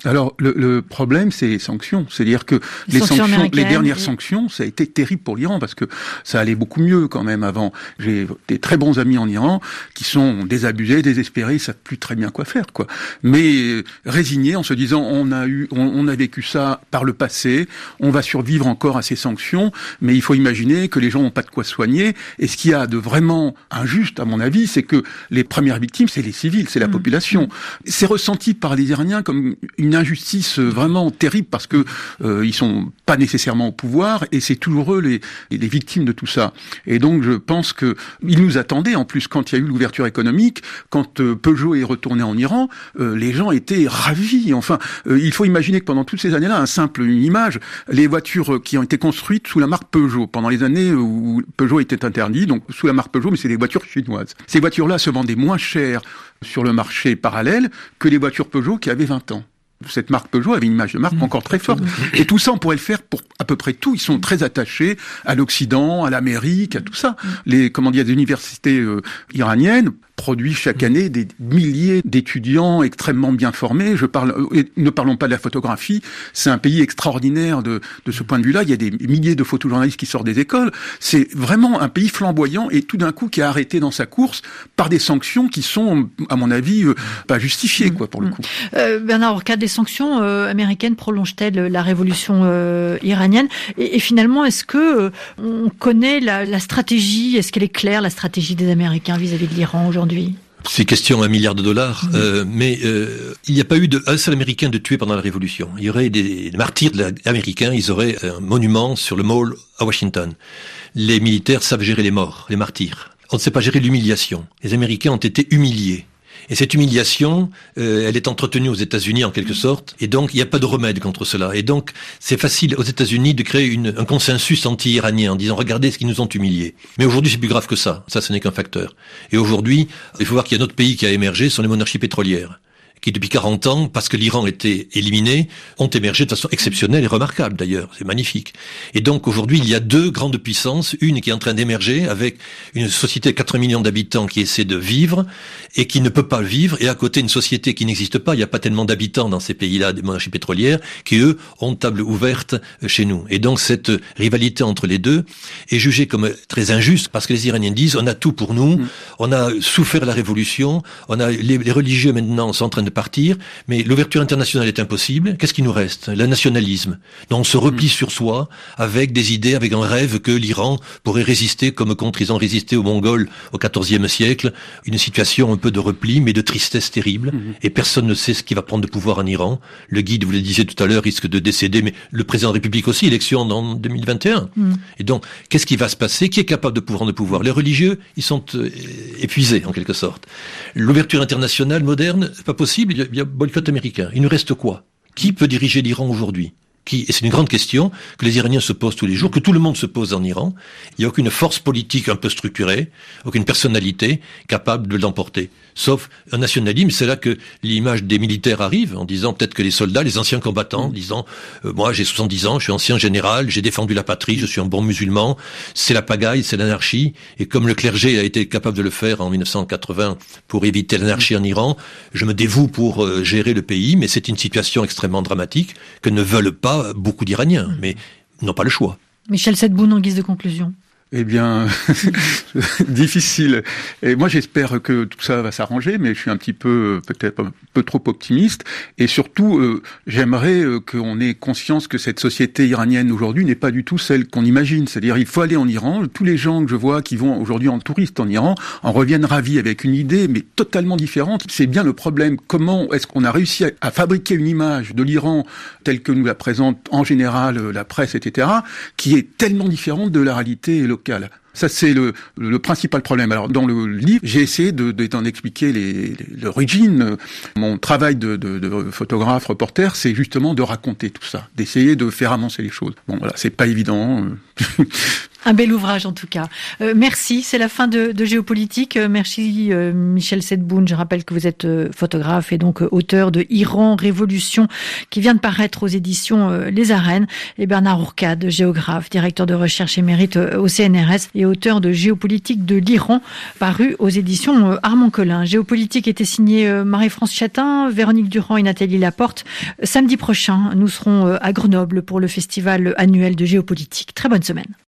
Alors le, le problème, c'est les sanctions. C'est-à-dire que les, les sanctions, sanctions les dernières et... sanctions, ça a été terrible pour l'Iran parce que ça allait beaucoup mieux quand même avant. J'ai des très bons amis en Iran qui sont désabusés, désespérés, ils savent plus très bien quoi faire, quoi. Mais résignés en se disant on a eu, on, on a vécu ça par le passé, on va survivre encore à ces sanctions, mais il faut imaginer que les gens n'ont pas de quoi soigner. Et ce qu'il y a de vraiment injuste, à mon avis, c'est que les premières victimes, c'est les civils, c'est la mmh. population. C'est ressenti par les Iraniens comme une injustice vraiment terrible parce que euh, ils sont pas nécessairement au pouvoir et c'est toujours eux les, les victimes de tout ça. Et donc je pense que ils nous attendaient en plus quand il y a eu l'ouverture économique, quand euh, Peugeot est retourné en Iran, euh, les gens étaient ravis. Enfin, euh, il faut imaginer que pendant toutes ces années-là, un simple une image, les voitures qui ont été construites sous la marque Peugeot pendant les années où Peugeot était interdit, donc sous la marque Peugeot, mais c'est des voitures chinoises. Ces voitures-là se vendaient moins cher sur le marché parallèle que les voitures Peugeot qui avaient vingt ans. Cette marque Peugeot avait une image de marque encore très forte. Et tout ça, on pourrait le faire pour à peu près tout. Ils sont très attachés à l'Occident, à l'Amérique, à tout ça. Les, comment dire, les universités euh, iraniennes produisent chaque année des milliers d'étudiants extrêmement bien formés. Je parle, et ne parlons pas de la photographie. C'est un pays extraordinaire de, de ce point de vue-là. Il y a des milliers de photojournalistes qui sortent des écoles. C'est vraiment un pays flamboyant et tout d'un coup qui a arrêté dans sa course par des sanctions qui sont, à mon avis, euh, pas justifiées, quoi, pour le coup. Euh, Bernard Orcade, les sanctions euh, américaines prolongent-elles la révolution euh, iranienne et, et finalement, est-ce que euh, on connaît la, la stratégie, est-ce qu'elle est claire, la stratégie des Américains vis-à-vis de l'Iran aujourd'hui? C'est question un milliard de dollars, mmh. euh, mais euh, il n'y a pas eu de, un seul Américain de tué pendant la Révolution. Il y aurait des, des martyrs de la, américains, ils auraient un monument sur le Mall à Washington. Les militaires savent gérer les morts, les martyrs. On ne sait pas gérer l'humiliation. Les Américains ont été humiliés. Et cette humiliation, euh, elle est entretenue aux États-Unis en quelque sorte, et donc il n'y a pas de remède contre cela. Et donc c'est facile aux États-Unis de créer une, un consensus anti-iranien en disant regardez ce qu'ils nous ont humiliés. Mais aujourd'hui c'est plus grave que ça. Ça, ce n'est qu'un facteur. Et aujourd'hui, il faut voir qu'il y a un autre pays qui a émergé, ce sont les monarchies pétrolières, qui depuis quarante ans, parce que l'Iran était éliminé, ont émergé de façon exceptionnelle et remarquable d'ailleurs. C'est magnifique. Et donc aujourd'hui, il y a deux grandes puissances, une qui est en train d'émerger avec une société de quatre millions d'habitants qui essaie de vivre et qui ne peut pas vivre, et à côté une société qui n'existe pas, il n'y a pas tellement d'habitants dans ces pays-là, des monarchies pétrolières, qui eux ont table ouverte chez nous. Et donc cette rivalité entre les deux est jugée comme très injuste parce que les Iraniens disent on a tout pour nous, mmh. on a souffert la révolution, on a les, les religieux maintenant sont en train de partir, mais l'ouverture internationale est impossible. Qu'est-ce qui nous reste? Le nationalisme. Donc on se replie mmh. sur soi avec des idées, avec un rêve que l'Iran pourrait résister comme contre ils ont résisté aux Mongols au quatorzième siècle. Une situation un peu de repli, mais de tristesse terrible. Mmh. Et personne ne sait ce qui va prendre de pouvoir en Iran. Le guide, vous le disiez tout à l'heure, risque de décéder, mais le président de la République aussi, élection en deux mille vingt et un. Mmh. Et donc, qu'est-ce qui va se passer? Qui est capable de prendre de pouvoir? Les religieux, ils sont euh, épuisés en quelque sorte. L'ouverture internationale moderne, c'est pas possible. Il y a boycott américain. Il nous reste quoi? Qui peut diriger l'Iran aujourd'hui? Qui? Et c'est une grande question que les Iraniens se posent tous les jours, que tout le monde se pose en Iran. Il n'y a aucune force politique un peu structurée, aucune personnalité capable de l'emporter. Sauf un nationalisme, c'est là que l'image des militaires arrive, en disant peut-être que les soldats, les anciens combattants, disant euh, moi j'ai soixante-dix ans, je suis ancien général, j'ai défendu la patrie, je suis un bon musulman, c'est la pagaille, c'est l'anarchie, et comme le clergé a été capable de le faire en mille neuf cent quatre-vingts pour éviter l'anarchie en Iran, je me dévoue pour euh, gérer le pays, mais c'est une situation extrêmement dramatique que ne veulent pas beaucoup d'Iraniens, mais n'ont pas le choix. Michel Sedboun, en guise de conclusion. Eh bien, difficile. Et moi, j'espère que tout ça va s'arranger, mais je suis un petit peu, peut-être un peu trop optimiste. Et surtout, euh, j'aimerais euh, qu'on ait conscience que cette société iranienne aujourd'hui n'est pas du tout celle qu'on imagine. C'est-à-dire, il faut aller en Iran. Tous les gens que je vois qui vont aujourd'hui en touriste en Iran en reviennent ravis avec une idée, mais totalement différente. C'est bien le problème. Comment est-ce qu'on a réussi à, à fabriquer une image de l'Iran telle que nous la présente en général la presse, et cetera, qui est tellement différente de la réalité locale. Ça, c'est le, le principal problème. Alors, dans le livre, j'ai essayé de, de, d'en expliquer les, les, l'origine. Mon travail de, de, de photographe, reporter, c'est justement de raconter tout ça, d'essayer de faire avancer les choses. Bon, voilà, c'est pas évident. Un bel ouvrage en tout cas. Euh, merci, c'est la fin de, de Géopolitique. Euh, merci euh, Michel Sedboun. Je rappelle que vous êtes euh, photographe et donc euh, auteur de Iran, Révolution, qui vient de paraître aux éditions euh, Les Arènes. Et Bernard Ourcade, géographe, directeur de recherche émérite euh, au C N R S et auteur de Géopolitique de l'Iran, paru aux éditions euh, Armand Collin. Géopolitique était signé euh, Marie-France Chatin, Véronique Durand et Nathalie Laporte. Euh, samedi prochain, nous serons euh, à Grenoble pour le festival annuel de Géopolitique. Très bonne semaine.